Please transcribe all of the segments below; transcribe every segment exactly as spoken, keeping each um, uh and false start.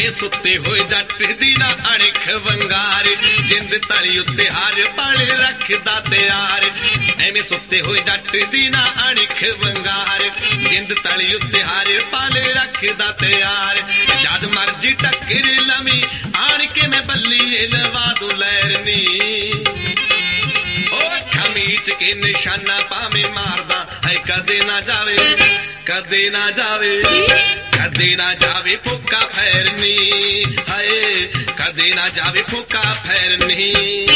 ਐਵੇਂ ਸੁੱਤੇ ਹੋਏ ਜੱਟ ਦੀ ਨਾ ਅਣਖ ਵੰਗਾਰ, ਜਿੰਦ ਤਲੀ ਉੱਤੇ ਹਰ ਪਲ ਰੱਖਦਾ ਤਿਆਰ। ਐਵੇਂ ਸੁੱਤੇ ਹੋਏ ਜੱਟ ਦੀ ਨਾ ਅਣਖ ਵੰਗਾਰ, ਜਿੰਦ ਤਲੀ ਉੱਤੇ ਹਰ ਪਲ ਰੱਖਦਾ ਤਿਆਰ। ਜਦ ਮਰਜੀ ਟੱਕਰ ਲਵੀਂ ਆਣ ਕੇ ਮੈਂ ਬੱਲੀਏ ਲਵਾ ਦੂ ਲਹਿਰਨੀ। ਉਹ ਖਮੀਚ ਕੇ ਨਿਸ਼ਾਨਾ ਭਾਵੇਂ ਮਾਰਦਾ ਹੈ ਕਦੇ ਨਾ ਜਾਵੇ, ਕਦੇ ਨਾ ਜਾਵੇ, ਕਦੇ ਨਾ ਜਾਵੇ ਫੋਕਾ ਫੈਰਨੀ। ਹਾਏ ਕਦੇ ਨਾ ਜਾਵੇ ਫੋਕਾ ਫੈਰਨੀ।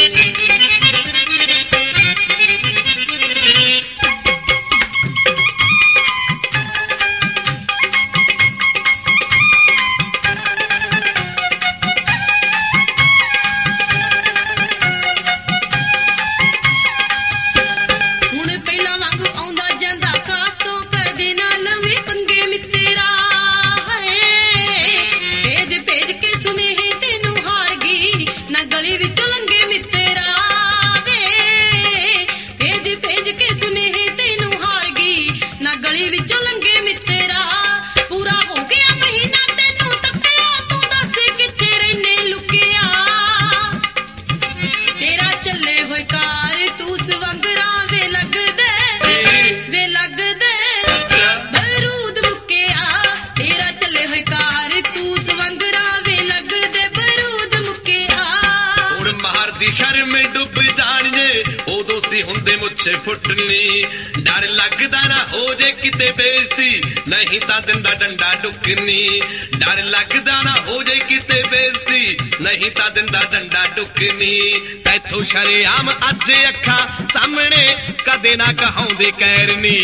शर्म डुब जाने उदों सी हुंदे मुझे फुटनी। डर लगदा ना हो जे किते बेइज्जती, नहीं तां दिंदा डंडा डुकनी। डर लगदा ना हो जे किते बेइज्जती, नहीं तां दिंदा डंडा डुकनी। तैथों शरेआम अज अखां सामने कदे ना कहाउंदे कैरनी।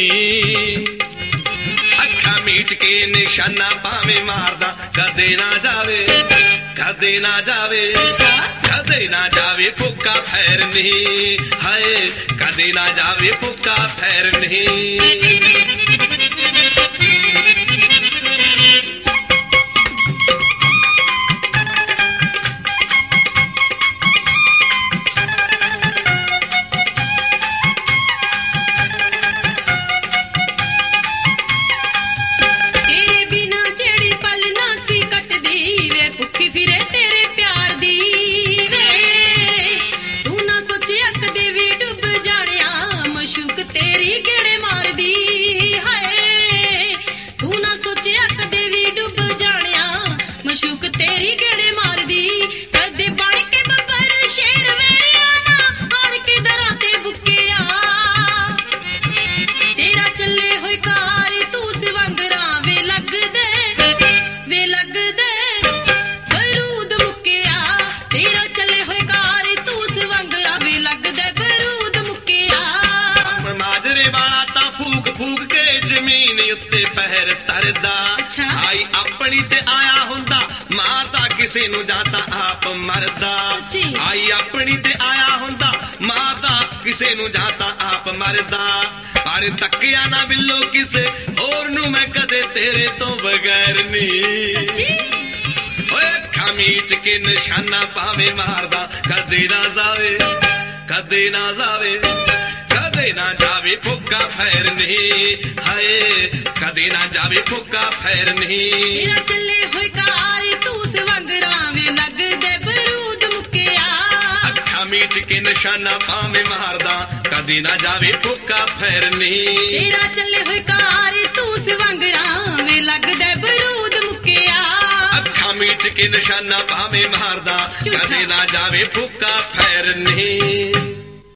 अखां मीट के निशाना भावें मारदा कदे ना जावे, कदे ना जावे, कदे ना जावे फुका फैरनी। हाय कदे ना जावे फुका फैरनी। पैर तरदा आई अपनी ते आया हुंदा, मारदा किसे नू जाता आप मरदा। आई अपनी ते आया हुंदा, मारदा किसे नू जाता आप मरदा। पर तकिया ना बिल्लो किसे होर नू मैं कदे तेरे तो बगैर नी। ओए खमीच के निशाना पावे मारदा कदे ना जावे, कदे ना जावे, कदे ना जावे फुका फैरनी। हाय कदे ना जावे फुका फैरनी। तेरा चले होए कारी तू सवंगरावे लग दे बरूद मुकिया। अखा मीच के निशाना पावे मारदा कदे ना जावे फुका फैरनी। तेरा चले होए कारी तू सवंगरावे लग दे बरूद मुकिया। अखा मीच के निशाना पावे मारदा कदे ना जावे फुका फैरनी।